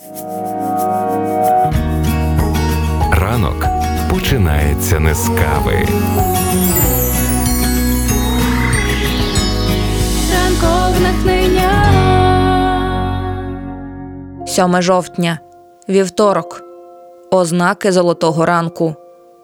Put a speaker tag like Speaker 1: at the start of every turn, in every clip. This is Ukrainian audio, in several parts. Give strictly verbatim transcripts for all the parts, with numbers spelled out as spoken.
Speaker 1: Ранок починається не з кави.
Speaker 2: Ранкове натхнення.
Speaker 3: сьоме жовтня. Вівторок. Ознаки золотого ранку.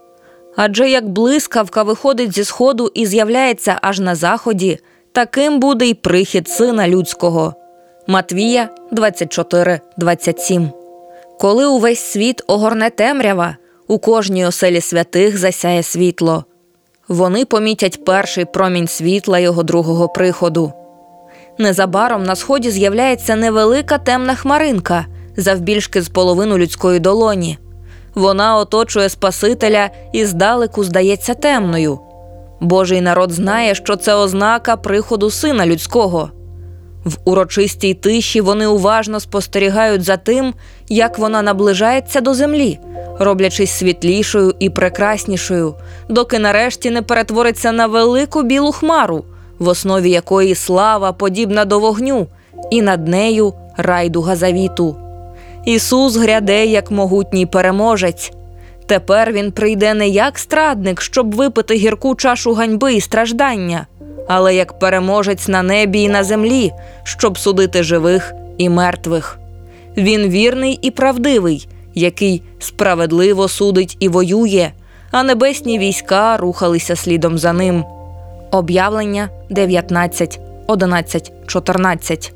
Speaker 3: Адже як блискавка виходить зі сходу і з'являється аж на заході, таким буде й прихід Сина Людського. Матвія двадцять чотири двадцять сім. Коли увесь світ огорне темрява, у кожній оселі святих засяє світло. Вони помітять перший промінь світла його другого приходу. Незабаром на сході з'являється невелика темна хмаринка, завбільшки з половину людської долоні. Вона оточує Спасителя і здалеку здається темною. Божий народ знає, що це ознака приходу Сина Людського. В урочистій тиші вони уважно спостерігають за тим, як вона наближається до землі, роблячись світлішою і прекраснішою, доки нарешті не перетвориться на велику білу хмару, в основі якої слава подібна до вогню, і над нею райдуга завіту. Ісус гряде, як могутній переможець. Тепер Він прийде не як страдник, щоб випити гірку чашу ганьби і страждання, але як переможець на небі і на землі, щоб судити живих і мертвих. Він вірний і правдивий, який справедливо судить і воює, а небесні війська рухалися слідом за ним. Об'явлення дев'ятнадцять одинадцять чотирнадцять.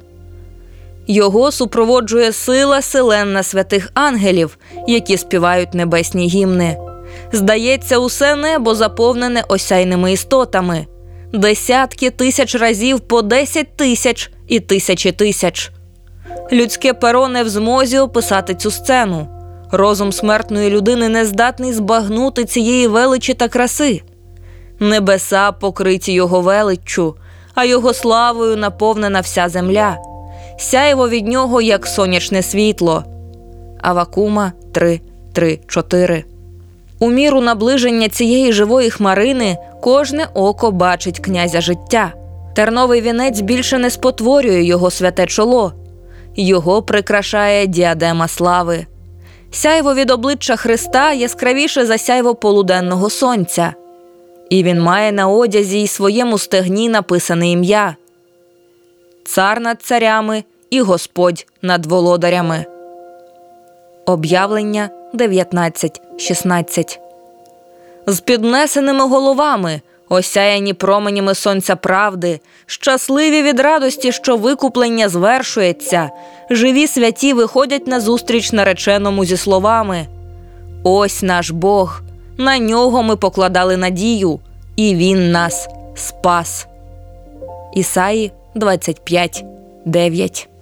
Speaker 3: Його супроводжує сила селенна святих ангелів, які співають небесні гімни. Здається, усе небо заповнене осяйними істотами. Десятки тисяч разів по десять тисяч і тисячі тисяч. Людське перо не в змозі описати цю сцену. Розум смертної людини не здатний збагнути цієї величі та краси. Небеса покриті його величчю, а його славою наповнена вся земля. Сяйво від нього, як сонячне світло. Авакума три три чотири. У міру наближення цієї живої хмарини кожне око бачить князя життя. Терновий вінець більше не спотворює його святе чоло. Його прикрашає діадема слави. Сяйво від обличчя Христа яскравіше за сяйво полуденного сонця. І він має на одязі й своєму стегні написане ім'я. Цар над царями і Господь над володарями. Об'явлення дев'ятнадцять шістнадцять. З піднесеними головами, осяяні променями сонця правди, щасливі від радості, що викуплення звершується, живі святі виходять назустріч нареченому зі словами: «Ось наш Бог, на нього ми покладали надію, і Він нас спас». Ісаї двадцять п'ять дев'ять.